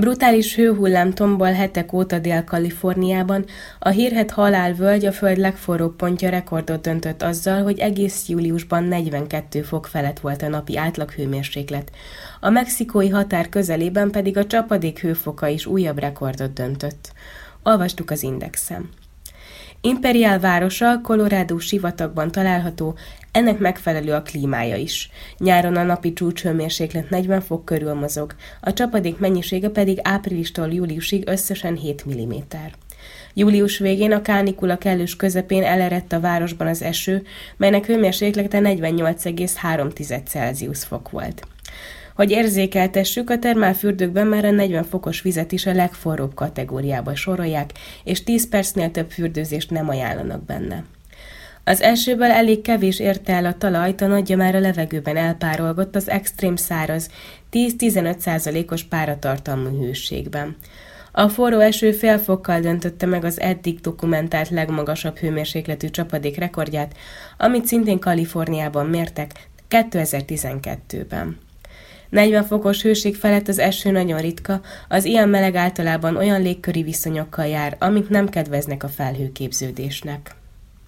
Brutális hőhullám tombol hetek óta Dél-Kaliforniában, a hírhedt halálvölgy a föld legforróbb pontja rekordot döntött azzal, hogy egész júliusban 42 fok felett volt a napi átlaghőmérséklet. A mexikói határ közelében pedig a csapadék hőfoka is újabb rekordot döntött. Olvastuk az Indexen. Imperial városa Colorado sivatagban található, ennek megfelelő a klímája is. Nyáron a napi csúcshőmérséklet 40 fok körül mozog, a csapadék mennyisége pedig áprilistól júliusig összesen 7 mm. Július végén a kánikula kellős közepén elerett a városban az eső, melynek hőmérséklete 48,3 Celsius fok volt. Hogy érzékeltessük, a termálfürdőkben már a 40 fokos vizet is a legforróbb kategóriába sorolják, és 10 percnél több fürdőzést nem ajánlanak benne. Az elsőből elég kevés érte el a talajt, a nagyja már a levegőben elpárolgott az extrém száraz, 10-15%-os páratartalmú hőségben. A forró eső fél fokkal döntötte meg az eddig dokumentált legmagasabb hőmérsékletű csapadék rekordját, amit szintén Kaliforniában mértek 2012-ben. 40 fokos hőség felett az eső nagyon ritka, az ilyen meleg általában olyan légköri viszonyokkal jár, amik nem kedveznek a felhőképződésnek.